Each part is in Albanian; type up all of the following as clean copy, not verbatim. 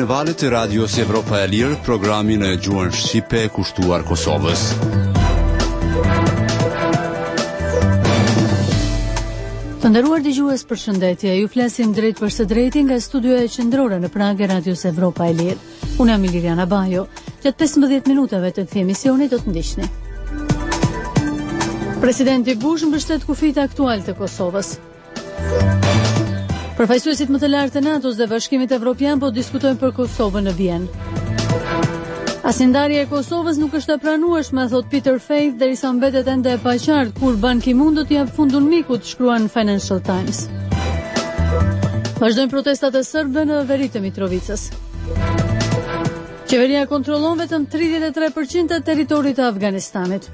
valët e Radios Evropa e Lirë, programin e gjuhën shqipe kushtuar Kosovës. Të nderuar dëgjues, përshëndetje. Ju flasim drejt për së drejti nga studioja qendrore në Prag e Radios Evropa e Lirë. Unë jam Liliana Bajo. Gjatë 15 minutave të këtij emisioni do të ndiqni. Presidenti Bush mbështet kufijtë aktual të Kosovës. Përfaqësuesit më të lartë të NATO-s dhe Bashkimit Evropian po diskutojnë për Kosovën në Vjenë. Asnjëndarje e Kosovës nuk është e pranueshme, thot Peter Faith, derisa mbetet ende e paqartë kur Ban Ki-moon do t'i jap fundun mikut, shkruan Financial Times. Vazhdojnë protestat e serbëve në veri të Mitrovicës. Qeveria kontrollon vetëm 33% të territorit të Afganistanit.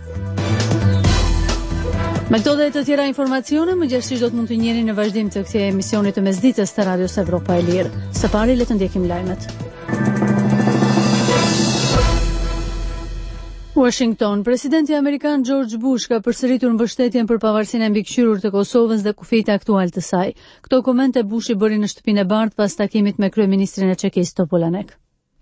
Me këto dhe të tjera informacione, mëngjesisht do të mund të njihni në vazhdim të këtij emisioni të mesditës të Radios Evropa e Lirë. Së pari le të ndjekim lajmet. Washington. Presidenti amerikan George Bush ka përsëritur mbështetjen për pavarësinë e mbikëqyrur të Kosovës dhe kufijtë aktual të saj. Këto komente Bushi bëri në shtëpinë e Bardhë pas takimit me kryeministrin e Çekisë Topolanek.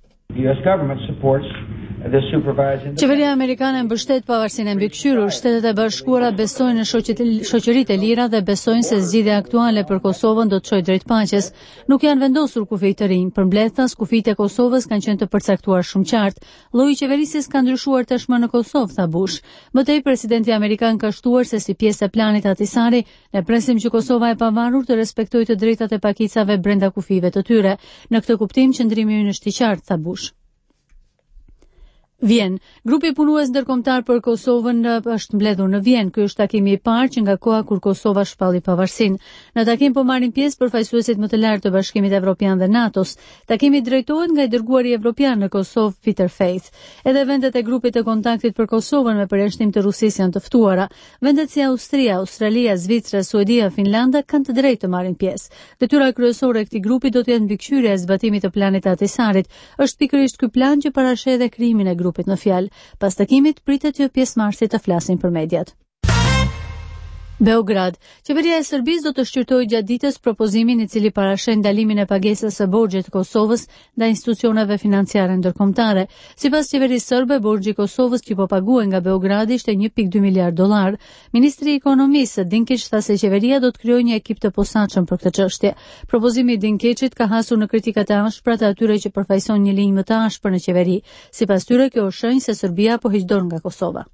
Qeveria amerikane mbështet pavarësinë e mbikëqyrur. Shtetet e Bashkuara besojnë në shoqëritë e lira dhe besojnë se zgjidhja aktuale për Kosovën do të çojë drejt paqes. Nuk janë vendosur kufij të rinj. Përmbledhtas, kufijtë e Kosovës kanë qenë të përcaktuar shumë qartë. Lloji i qeverisjes ka ndryshuar tashmë në Kosovë, tha Bush. Më tej, presidenti amerikan ka shtuar se si pjesë e planit Ahtisaari, ne presim që Kosova e pavarur të respektojë të drejtat e pakicave brenda kufijve të tyre. Në këtë kuptim, qëndrimi ynë është i qartë, tha Bush. Vjen. Grupi punues ndërkombëtar për Kosovën është mbledhur në Vjen. Ky është takimi i parë që nga koha kur Kosova shpalli pavarësinë. Në takim po marrin pjesë përfaqësuesit më të lartë të Bashkimit Evropian dhe NATO-s. Takimi drejtohet nga i dërguari evropian në Kosovë, Peter Faith. Edhe vendet e grupit të kontaktit për Kosovën me përjashtim të Rusisë janë të ftuara. Vendet si Austria, Australia, Zvicra, Suedia, Finlanda kanë të drejtë të marrin pjesë. Detyra kryesore e këtij grupi do të jetë mbikëqyrja e zbatimit të planit të Ahtisaarit. Është pikërisht ky plan që parasheh edhe krijimin e grupit në fjalë. Pas takimit pritet që pjesëmarrësit të flasin për mediat. Beograd. Qeveria e Serbisë do të shqyrtojë gjatë ditës propozimin i cili parasheh ndalimin e pagesës së borxhit të Kosovës ndaj institucioneve financiare ndërkombëtare. Sipas qeverisë serbe, borxhi i Kosovës që po paguhet nga Beogradi ishte 1.2 miliard dollar. Ministri i Ekonomisë Dinkić tha se qeveria do të krijojë një ekip të posaçëm për këtë çështje. Propozimi i Dinkićit ka hasur në kritikat e ashpra të atyre që përfaqësojnë një linjë më të ashpër në qeveri. Sipas tyre, kjo është shenjë se Serbia po hiq dorë nga Kosova.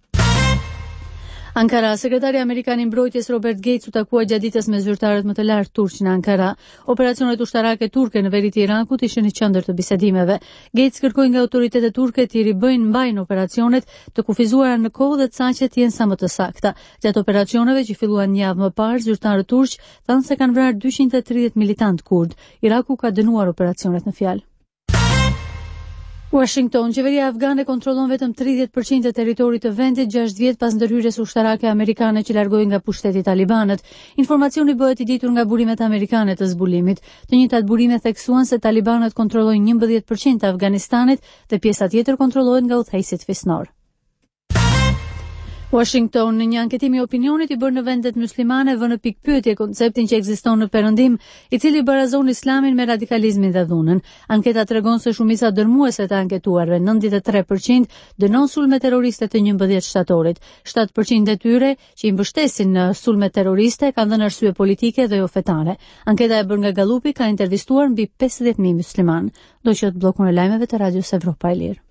Ankara. Sekretari amerikan i mbrojtjes Robert Gates u takua gjatë ditës me zyrtarët më të lartë turq në Ankara. Operacionet ushtarake turke në veri të Irakut ishin në qendër të bisedimeve. Gates kërkoi nga autoritetet turke të mbajnë operacionet të kufizuara në kohë dhe të saqet jenë sa më të sakta. Gjatë operacioneve që filluan një javë më parë, zyrtarët turq thanë se kanë vrarë 230 militant kurd. Iraku ka dënuar operacionet në fjalë. Washington. Qeveria afgane kontrollon vetëm 30% të territorit të vendit 6 vjet pas ndërhyrjes ushtarake amerikane që largoi nga pushteti talibanët. Informacioni bëhet i ditur nga burimet amerikane të zbulimit. Të njëjtat burime theksuan se talibanët kontrollojnë 11% të Afganistanit dhe pjesa tjetër kontrollohet nga udhëheqësit fisnor. Washington. Në një anketim i opinionit i bërë në vendet muslimane vë në pikpyetje konceptin që ekziston në Perëndim, i cili barazon islamin me radikalizmin dhe dhunën. Anketa tregon se shumica dërmuese të anketuarve, 93%, dënon sulme terroriste të 11 shtatorit. 7% e tyre që i mbështesin në sulme terroriste kanë dhënë arsye politike dhe jo fetare. Anketa e bërë nga Gallupi ka intervistuar mbi 50.000 musliman. Do qoftë bllokun e lajmeve të Radios Evropa e Lirë.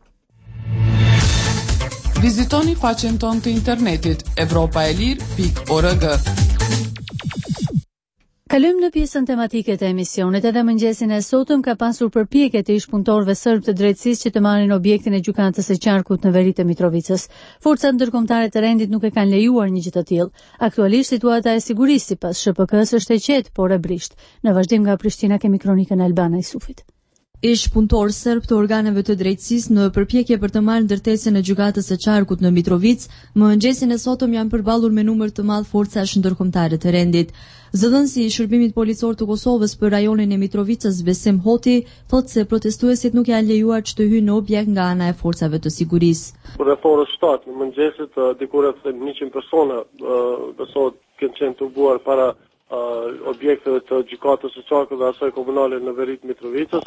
Vizitoni faqen tonë të internetit evropaelir.org. Kalojmë në pjesën tematike të emisionit. Edhe mëngjesin e sotëm ka pasur përpjekje të ish-punëtorëve serb të drejtësisë që të marrin objektin e gjykatës së qarkut në veri të Mitrovicës. Forcat ndërkombëtare të rendit nuk e kanë lejuar një gjë të tillë. Aktualisht situata e sigurisë sipas SHPK-s është e qetë, por e brisht. Në vazhdim nga Prishtina kemi kronikën e Albana Isufit. Ish punëtor serb të organeve të drejtësisë në përpjekje për të marrë ndërtesën e gjykatës së qarkut në Mitrovic, mëngjesin e sotëm janë përballur me numër të madh forcash ndërkombëtare të rendit. Zëdhënësi i Shërbimit Policor të Kosovës për rajonin e Mitrovicës, Besim Hoti, thotë se protestuesit nuk janë lejuar që të hyjnë në objekt nga ana e forcave të sigurisë. Rreth orës 7 në mëngjesit diku rreth 100 persona besohet kanë qenë turbuar para objekteve të gjykatës së qarkut dhe asaj komunale në veri të Mitrovicës.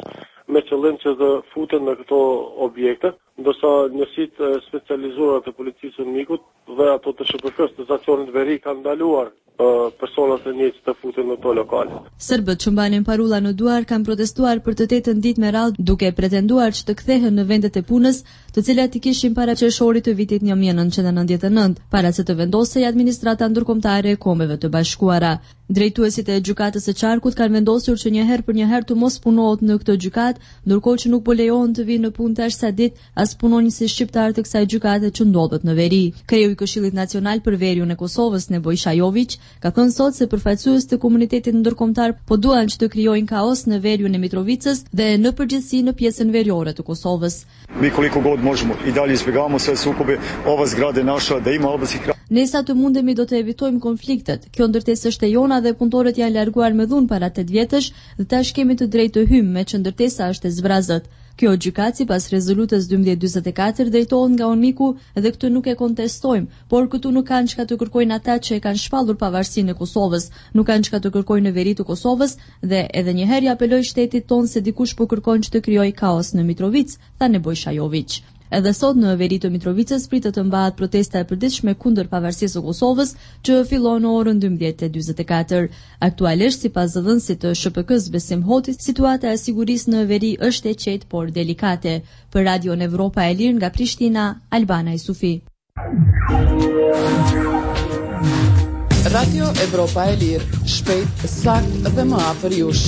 me qëllim që të futen në këto objekte, ndërsa njësitë specializuara të policisë së Mikut dhe ato të SHPK-s të stacionit veri kanë ndaluar personat e njëjtë të futen në to lokale. Serbët që mbanin parulla në duar kanë protestuar për të 8 ditë me radhë duke pretenduar që të kthehen në vendet e punës, të cilat i kishin para qershorit të vitit 1999, para se të vendosej administrata ndërkombëtare e Kombeve të Bashkuara. Drejtuesit e gjykatës së Qarkut kanë vendosur që një herë për një herë të mos punohet në këtë gjykatë, ndërkohë që nuk po lejohen të vinë në punë tash sa ditë as punonjësi shqiptar të kësaj gjykate që ndodhet në veri. Kreu i Këshillit Nacional për Veriun e Kosovës, Neboj Shajović, ka thënë sot se përfaqësues të komunitetit ndërkombëtar po duan që të krijojnë kaos në Veriun e Mitrovicës dhe në përgjithësi në pjesën veriore të Kosovës. Mi koliko god možemo i dalje izbjegavamo sve sukobe, ova zgrada je naša, da ima albanskih krajeva. Ne sa të mundemi do të evitojmë konfliktet. Kjo ndërtesë është e jona dhe punëtorët janë larguar me dhunë para 8 vjetësh dhe tash kemi të drejtë të hymë me që ndërtesa është e zbrazët. Kjo gjykatë sipas rezolutës 1244 drejtohet nga Unmiku dhe këtë nuk e kontestojmë, por këtu nuk kanë çka të kërkojnë ata që e kanë shpallur pavarësinë e Kosovës, nuk kanë çka të kërkojnë në veri të Kosovës dhe edhe një herë apeloj shtetit tonë se dikush po kërkon që të krijojë kaos në Mitrovicë, tha Neboj Shajović. Edhe sot në veri të Mitrovicës pritet të mbahet protesta e përditshme kundër pavarësisë së Kosovës, që fillon në orën 12:44. Aktualisht, sipas dhënësit të SHPK-s Besim Hoti, situata e sigurisë në veri është e qetë por delikate. Për Radion Evropa e Lirë nga Prishtina, Albana Isufi. Radio Evropa e Lirë, shpejt, sakt dhe më afër jush.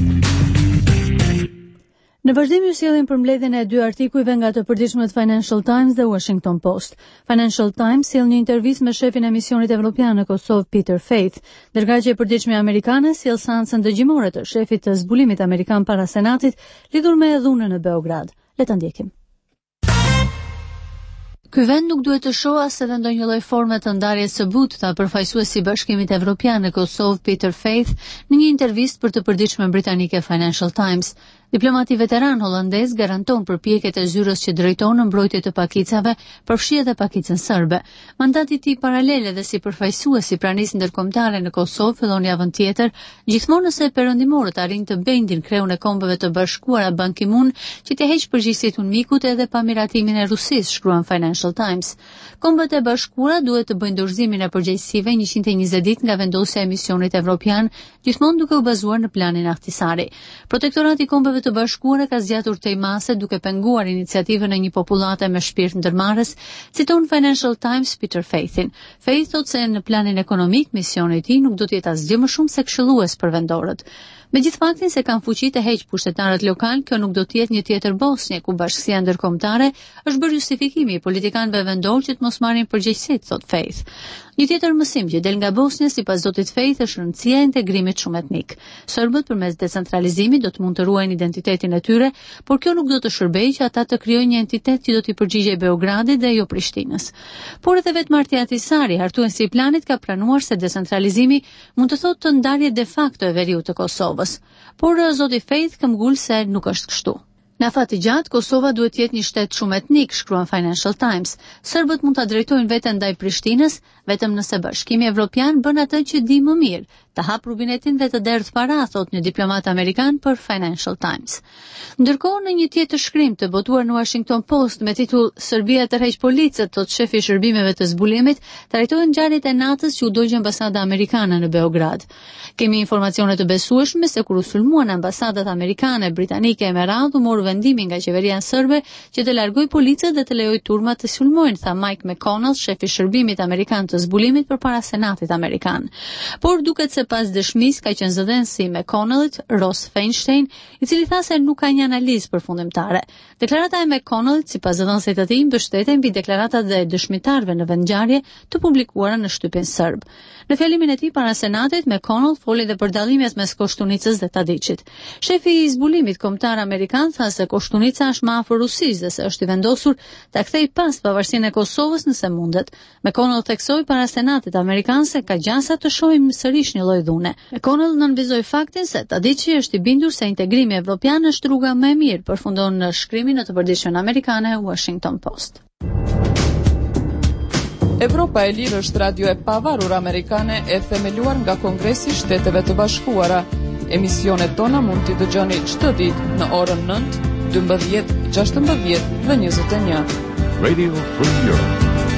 Në vazhdim ju sjellim përmbledhjen e 2 artikujve nga të përditshmët Financial Times dhe Washington Post. Financial Times sjell një intervistë me shefin e misionit evropian në Kosovë Peter Faith, ndërkaq e përditshme amerikane sjell seancën dëgjimore të shefit të zbulimit amerikan para Senatit lidhur me dhunën në Beograd. Le ta ndjekim. Ky vend nuk duhet të shohë as edhe ndonjë lloj forme të ndarjes së butë, tha përfaqësuesi i Bashkimit Evropian në Kosovë Peter Faith në një intervistë për të përditshme britanike Financial Times. Diplomati veteran holandez garanton përpjekjet e zyrës që drejton në mbrojtje të pakicave, përfshi edhe pakicën serbe. Mandati i tij paralel edhe si përfaqësues i pranisë ndërkombëtare në Kosovë fillon javën tjetër, gjithmonë nëse perëndimorët arrin të bindin kreun e Kombeve të Bashkuara Ban Ki-moon që të heqë përgjegjësitë Unmikut edhe pa miratimin e Rusisë, shkruan Financial Times. Kombet e Bashkuara duhet të bëjnë dorëzimin e përgjegjësive 120 ditë nga vendosja e misionit evropian, gjithmonë duke u bazuar në planin Ahtisari. Protektorati i Kombeve të Bashkuara ka zgjatur tejmase duke penguar iniciativën e një popullate me shpirt ndërmarrës, citon Financial Times Peter Faithin. Faith thotë se në planin ekonomik misioni i tij nuk do të jetë asgjë më shumë se këshillues për vendorët. Megjithë faktin se kanë fuqi të heq pushtetarët lokal, kjo nuk do të jetë një tjetër Bosnjë ku bashkësia ndërkombëtare është bërë justifikimi i politikanëve vendor që të mos marrin përgjegjësitë, thot Faith. Një tjetër mësim që del nga Bosnja sipas zotit Faith është rëndësia e integrimit shumë etnik. Serbët përmes decentralizimit do të mund të ruajnë identitetin e tyre, por kjo nuk do të shërbejë që ata të krijojnë një entitet që do t'i përgjigjej Beogradit dhe jo Prishtinës. Por edhe vetë Marti Ahtisaari, hartuesi i planit, ka pranuar se decentralizimi mund të thotë të ndarje de facto e veriut të Kosovës. Por zoti Faith këmbgul se nuk është kështu. Në afat të gjatë, Kosova duhet të jetë një shtet shumë etnik, shkruan Financial Times. Serbët mund ta drejtojnë veten ndaj Prishtinës vetëm nëse Bashkimi Evropian bën atë që di më mirë, të hap rubinetin dhe të derdh para, thot një diplomat amerikan për Financial Times. Ndërkohë, në një tjetër shkrim të botuar në Washington Post me titull Serbia tërheq policët, thot shefi i shërbimeve të zbulimit, trajtohen ngjarjet e natës që u dogji ambasada amerikane në Beograd. Kemi informacione të besueshme se kur u sulmuan ambasadat amerikane, britanike e me radhë, u morë vendimi nga qeveria serbe që të largoj policët dhe të lejoj turmat të sulmojnë, tha Mike McConnell, shefi i shërbimit amerikan të zbulimit përpara Senatit amerikan. Por duket se pas dëshmisë ka qenë zëdhënësi i McConnellit, Ross Feinstein, i cili tha se nuk ka një analizë përfundimtare. Deklarata e McConnellit, sipas zëdhënësit të tij, mbështeten mbi deklaratat e dëshmitarëve në vendngjarje të publikuara në shtypin serb. Në fjalimin e tij para Senatit, McConnell foli edhe për dallimet mes Koshtunicës dhe Tadiçit. Shefi i zbulimit kombëtar amerikan tha se Koshtunica është më afër Rusisë dhe se është i vendosur ta kthejë pas pavarësinë e Kosovës nëse mundet. McConnell theksoi para Senatit amerikan se ka gjasa të shohim sërish një lloj dhune. McConnell nënvizoi faktin se Tadiçi është i bindur se integrimi evropian është rruga më e mirë, përfundon në shkrimin në të përditshmën amerikane Washington Post. Evropa e Lirë është radio e pavarur amerikane e themeluar nga Kongresi i Shteteve të Bashkuara. Emisionet tona mund t'i dëgjoni çdo ditë në orën 9, 12, 16 dhe 21. Radio Free Europe.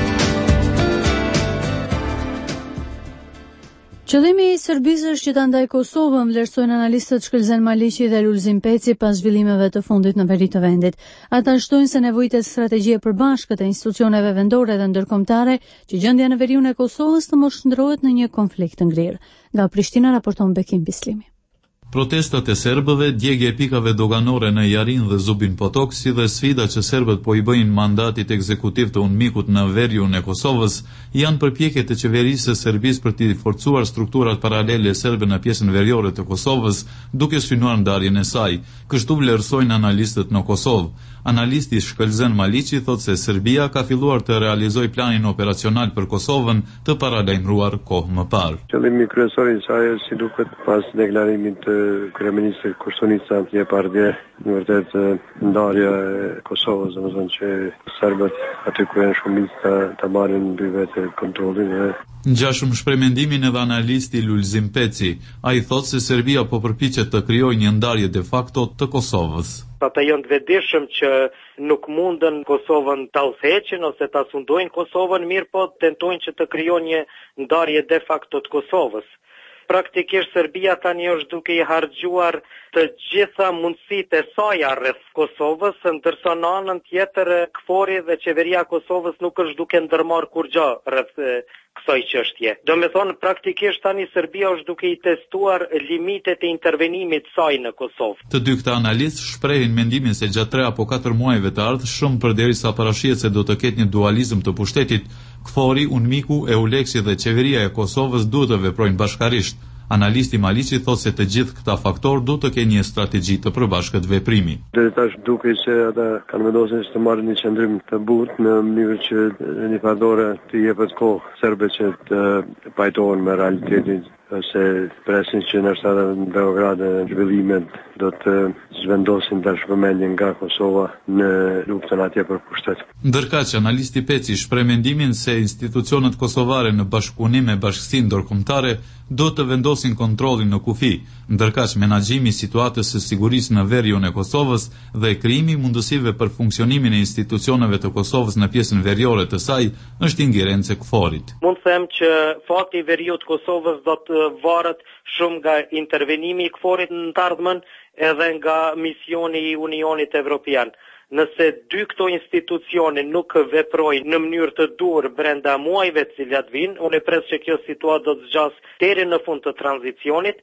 Qëllimi i Serbisë është që ta ndajë Kosovën, vlerësojnë analistët Shkëlzen Maliqi dhe Lulzim Peci pas zhvillimeve të fundit në veri të vendit. Ata shtojnë se nevojitet strategjie përbashkët e institucioneve vendore dhe ndërkombëtare që gjendja në veriun e Kosovës të mos shndrohet në një konflikt të ngrirë. Nga Prishtina raporton Bekim Bislimi. Protestat e serbëve, djegje e pikave doganore në Jarin dhe Zubin Potok, si dhe sfida që serbët po i bëjnë mandatit ekzekutiv të UNMIK-ut në veriun e Kosovës, janë përpjekjet e qeverisë së Serbisë për të forcuar strukturat paralele serbe në pjesën veriore të Kosovës, duke synuar ndarjen e saj. Kështu vlerësojnë analistët në Kosovë. Analisti Shkëlzen Maliqi thotë se Serbia ka filluar të realizojë planin operacional për Kosovën të paralajmëruar kohë më parë. Qëllimi kryesor i saj është, si duket pas deklarimit të kryeministrit Koštunica jep ardhje në vërtet ndarja e Kosovës, domethënë që serbët aty ku janë shumica ta marrin mbi vetë kontrollin e Ngjashëm shpreh mendimin edhe analisti Lulzim Peci. Ai thotë se Serbia po përpiqet të krijojë një ndarje de facto të Kosovës. Ata janë të vetëdijshëm që nuk mundën Kosovën ta udhëheqin ose ta sundojnë Kosovën, mirë po tentojnë që të krijojnë një ndarje de facto të Kosovës. Praktikisht Serbia tani është duke i harxhuar të gjitha mundësitë e saj rreth Kosovës, ndërsa në anën tjetër KFOR-i dhe qeveria e Kosovës nuk është duke ndërmarrë kurrë rreth kësaj çështje. Do me thonë, praktikisht tani Serbia është duke i testuar limitet e intervenimit saj në Kosovë. Të dy këta analistë shprehin mendimin se gjatë 3 apo 4 muajve të ardhshëm, përderisa parashihet se do të ketë një dualizëm të pushtetit, KFOR-i, UNMIK-u, EULEX-i dhe qeveria e Kosovës duhet të veprojnë bashkarisht. Analisti Maliqi thotë se të gjithë këta faktorë duhet të kenë një strategji të përbashkët veprimi. Deri tash dukej se ata kanë vendosur të marrin një qendrim të butë në mënyrë që një padore të jepet kohë serbe që të pajtohen me realitetin, ose presin që nështë në Beograd e zhvillimet do të zhvendosin të shpëmendjen nga Kosova në luftën atje për pushtet. Ndërkaq, analisti Peci shpreh mendimin se institucionet kosovare në bashkëpunim me bashkësinë ndërkombëtare do të vendosin kontrollin në kufi, ndërkaq menaxhimi i situatës së sigurisë në veriun e Kosovës dhe krijimi i mundësive për funksionimin e institucioneve të Kosovës në pjesën veriore të saj është ingerencë e KFOR-it. Mund të them që fakti i veriut të Kosovës do të varet shumë nga intervenimi i KFOR-it në të ardhmen edhe nga misioni i Unionit Evropian. Nëse dy këto institucione nuk veprojnë në mënyrë të durë brenda muajve të cilat vinë, unë pres që kjo situatë do të zgjasë deri në fund të tranzicionit,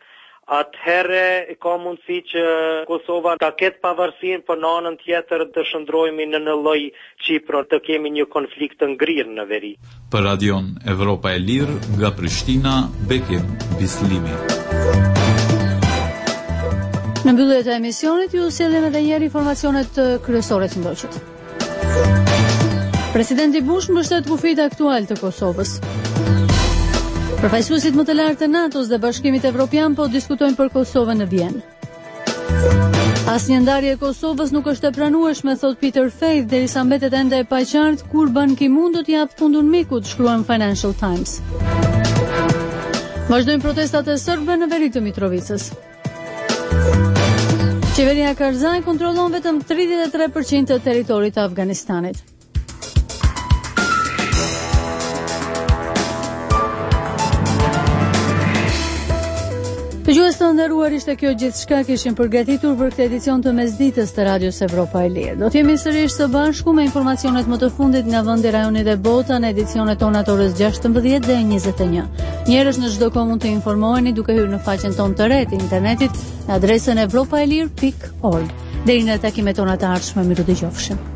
atëherë ka mundësi që Kosova ta ketë pavarësinë, por në anën tjetër të shndrohemi në lloj Çipro, të kemi një konflikt të ngrirë në veri. Për Radion Evropa e Lirë, nga Prishtina, Bekim Bislimi. Në mbyllje të emisionit ju sjellim edhe një herë informacionet kryesore të ndoqët. Presidenti Bush mbështet kufijt aktual të Kosovës. Përfaqësuesit më të lartë të NATO-s dhe Bashkimit Evropian po diskutojnë për Kosovën në Vjenë. Asnjë ndarje e Kosovës nuk është e pranueshme, thot Peter Faith, derisa mbetet ende e paqartë kur Ban Ki-moon do t'i japë fundun mikut, shkruan Financial Times. Vazhdojnë protestat e serbëve në veri të Mitrovicës. Qeveria Karzai kontrollon vetëm 33% të territorit të Afganistanit. Dëgjues të nderuar, ishte kjo gjithçka kishim përgatitur për këtë edicion të mesditës të Radios Evropa e Lirë. Do të jemi sërish së bashku me informacionet më të fundit nga vendi, rajoni dhe bota në edicionet tona të orës 16 dhe 21. Njerëz në çdo kohë mund të informoheni duke hyrë në faqen tonë të re të internetit në adresën evropaelir.org. Deri në takimet tona të ardhshme, miru dëgjofshim.